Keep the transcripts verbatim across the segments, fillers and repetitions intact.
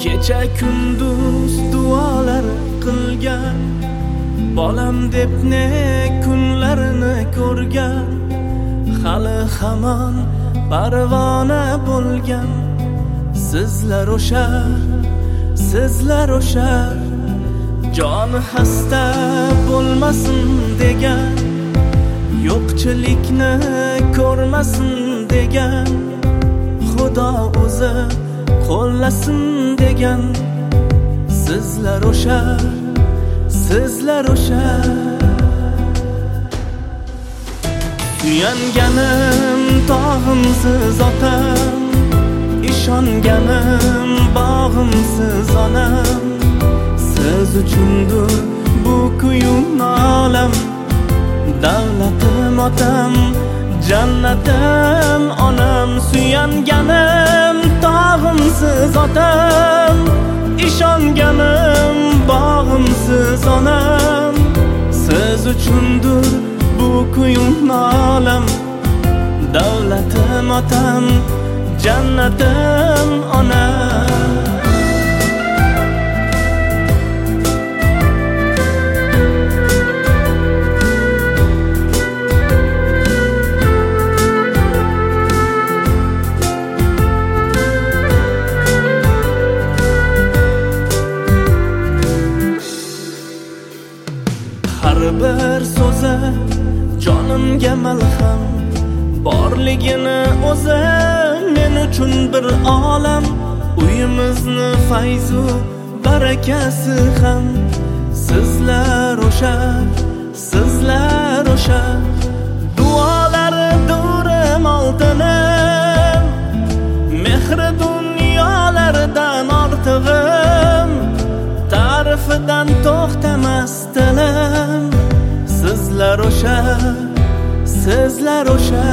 Kecha kunduz duolar qilgan, bolam deb ne kunlarini ko'rgan, hali hamon parvona bo'lgan. Sizlar o'sha, sizlar o'sha, jon xasta bo'lmasin degan, yo'qchilikni ko'rmasin degan, Xudo o'zi qo'llasin degan. Sizlar o'sha, sizlar o'sha, suyanganim tog'imsiz otam, ishonganim bog'imsiz onam. Siz uchundir bu kuyu nolam, davlatim otam, jannatim onam. Suyanganim tog'imsiz otam, ishonganim bog'imsiz onam. Siz uchundir bu kuyu nolam, davlatim otam, jannatim onam. Har bir so'zi jonimga malham, borligini o'zi men uchun bir olam. Uyimizni fayzu barakasi ham. Sizlar o'sha, sizlar o'sha, duolari durim oltinim, mehri dunyolardan ortig'im, ta'rifidan to'xtamas tilim. Sizlar o'sha, sizlar o'sha,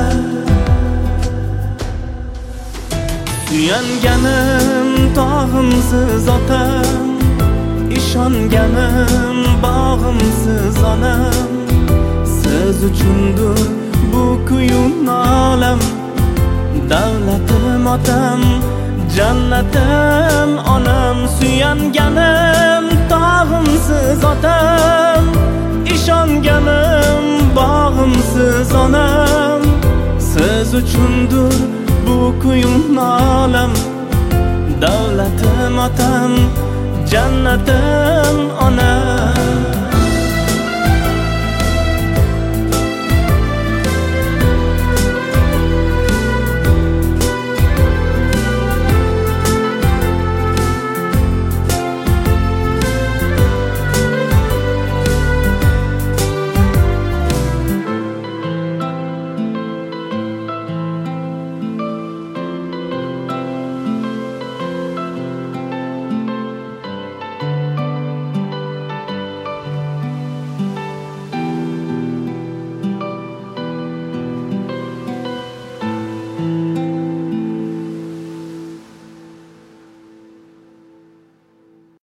suyanganim tog'imsiz otam, ishonganim bog'imsiz onam. Siz uchundir bu kuyu nolam, davlatim otam, jannatim onam. Suyanganim tog'imsiz otam, ishonganim bog'imsiz onam. Siz uchundir bu kuyu nolam, davlatim otam, jannatim onam.